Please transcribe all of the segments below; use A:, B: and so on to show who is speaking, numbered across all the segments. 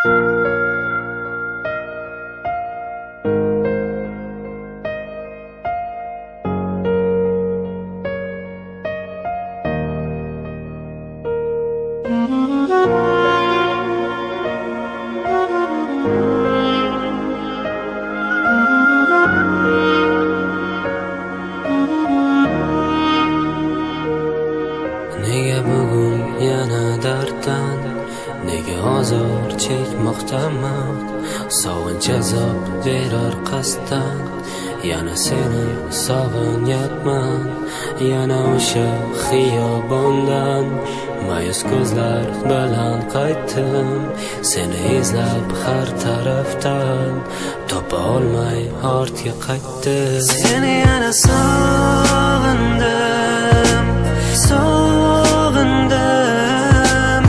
A: Nega bugun yana darddan, nega ozor chekmoqdaman, sog'inch azob berar qasddan, yana seni sog'inyapman, yana o'sha xiyobondan ma'yus ko'zlar bilan qaytdim, seni izlab har tarafdan, topa olmay ortga qaytdim. Seni yana sog'indim, sog'indim,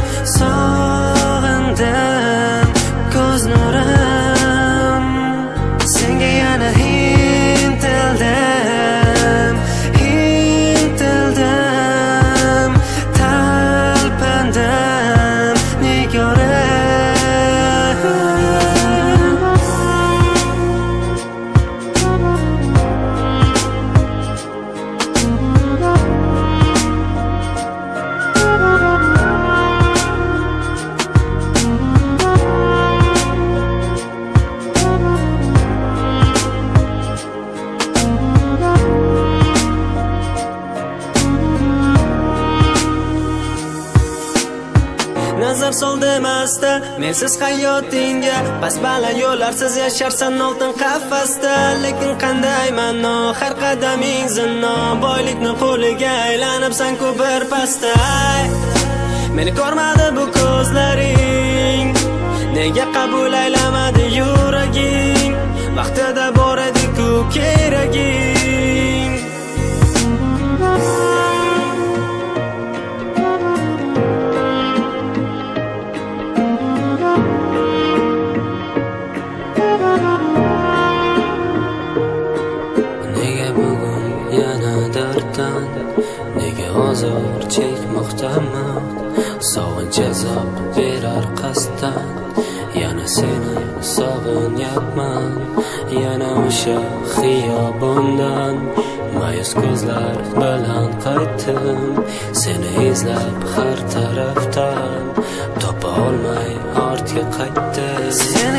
A: sog'indim, ko'z nurim. Senga yana intildim, intildim, talpindim, nigorim. Nazar sol demasda, mensiz hayotingga, past baland yo'larsiz yasharsan oltin qafasda. Lekin qandayman har qadaming zinno, boylikni qo'liga aylanibsan-ku bir pasta. Meni ko'rmadi bu ko'zlaring, nega qabul aylamadi yuraging, vaqtida bor edi-ku keraging. Nega bugun yana darddan, nega ozor chekmoqdaman, sog'inch azob berar qasddan, yana seni sog'inyapman, yana o'sha xiyobondan ma'yus ko'zlar bilan qaytdim, seni izlab har tarafdan, topa olmay ortga qaytdim.